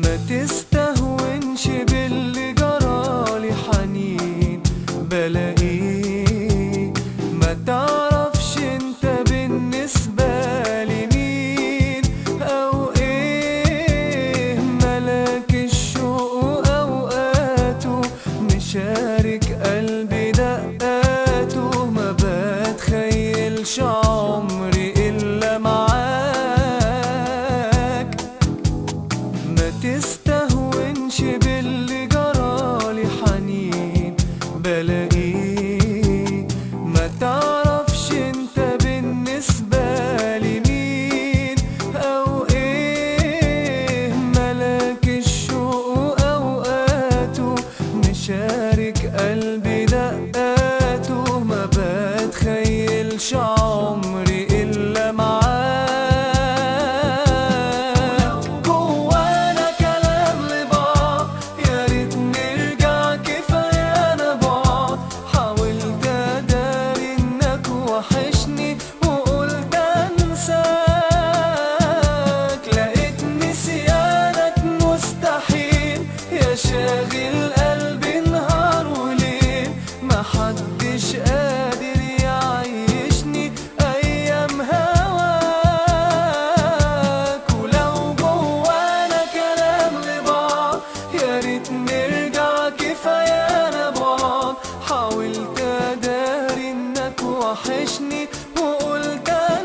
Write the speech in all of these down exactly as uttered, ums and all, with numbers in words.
ما تستهونش باللي جرالي حنين بلاقيه، ما تعرفش انت بالنسبة لي مين او ايه. ملاك الشوق اوقاته مشارك قلبي دقاته، ما بتخيلش عمري الا معاك. ما تستهونش باللي جرالي حنين بلاقيه، ما تعرفش انت بالنسبة لي مين او ايه. ملاك الشوق اوقاته مشارك قلبي دقاته، ما بتخيلش عمري الا معاك. وحشني وقلت انساك، لقيت نسيانك مستحيل يا شاغل قلبي نهار وليل. محدش قادر يعيشني ايام هواك، ولو جوانا كلام لبعض يا ريت نرجع كفايانا بعض. حاولت اداري انك وحشني وقلت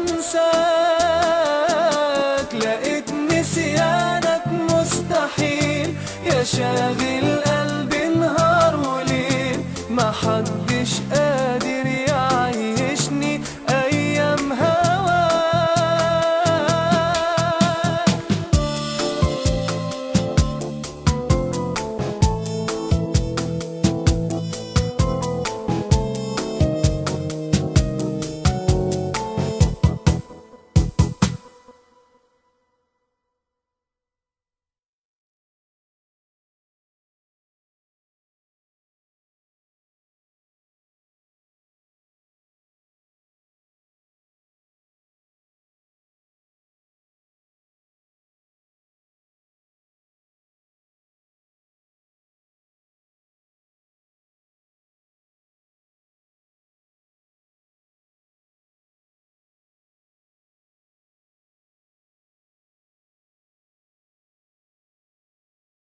انساك، لقيت نسيانك مستحيل يا شاغل قلبي